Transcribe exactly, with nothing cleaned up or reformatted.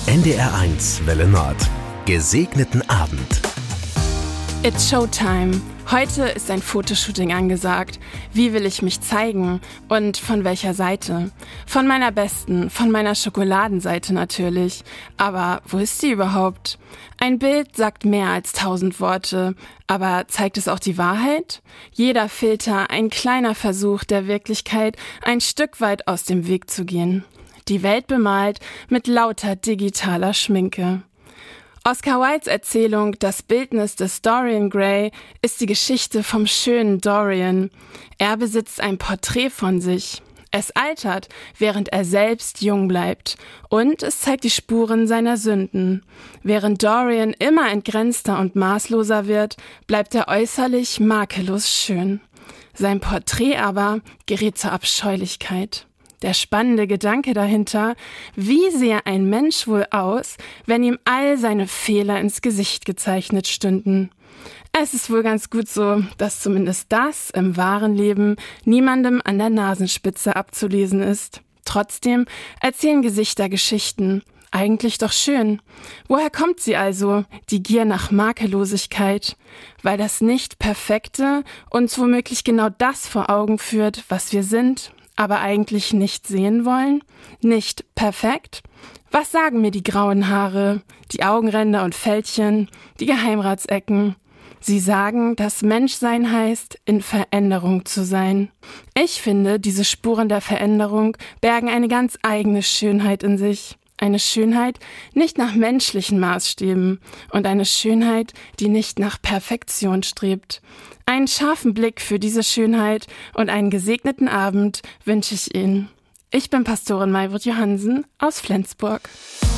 N D R eins Welle Nord. Gesegneten Abend. It's Showtime. Heute ist ein Fotoshooting angesagt. Wie will ich mich zeigen? Und von welcher Seite? Von meiner besten, von meiner Schokoladenseite natürlich. Aber wo ist sie überhaupt? Ein Bild sagt mehr als tausend Worte. Aber zeigt es auch die Wahrheit? Jeder Filter, ein kleiner Versuch der Wirklichkeit, ein Stück weit aus dem Weg zu gehen. Die Welt bemalt mit lauter digitaler Schminke. Oscar Wildes Erzählung Das Bildnis des Dorian Gray ist die Geschichte vom schönen Dorian. Er besitzt ein Porträt von sich. Es altert, während er selbst jung bleibt. Und es zeigt die Spuren seiner Sünden. Während Dorian immer entgrenzter und maßloser wird, bleibt er äußerlich makellos schön. Sein Porträt aber gerät zur Abscheulichkeit. Der spannende Gedanke dahinter, wie sähe ein Mensch wohl aus, wenn ihm all seine Fehler ins Gesicht gezeichnet stünden? Es ist wohl ganz gut so, dass zumindest das im wahren Leben niemandem an der Nasenspitze abzulesen ist. Trotzdem erzählen Gesichter Geschichten. Eigentlich doch schön. Woher kommt sie also, die Gier nach Makellosigkeit? Weil das Nicht-Perfekte uns womöglich genau das vor Augen führt, was wir sind, aber eigentlich nicht sehen wollen? Nicht perfekt? Was sagen mir die grauen Haare, die Augenränder und Fältchen, die Geheimratsecken? Sie sagen, dass Menschsein heißt, in Veränderung zu sein. Ich finde, diese Spuren der Veränderung bergen eine ganz eigene Schönheit in sich. Eine Schönheit nicht nach menschlichen Maßstäben und eine Schönheit, die nicht nach Perfektion strebt. Einen scharfen Blick für diese Schönheit und einen gesegneten Abend wünsche ich Ihnen. Ich bin Pastorin Maibritt Johansen aus Flensburg.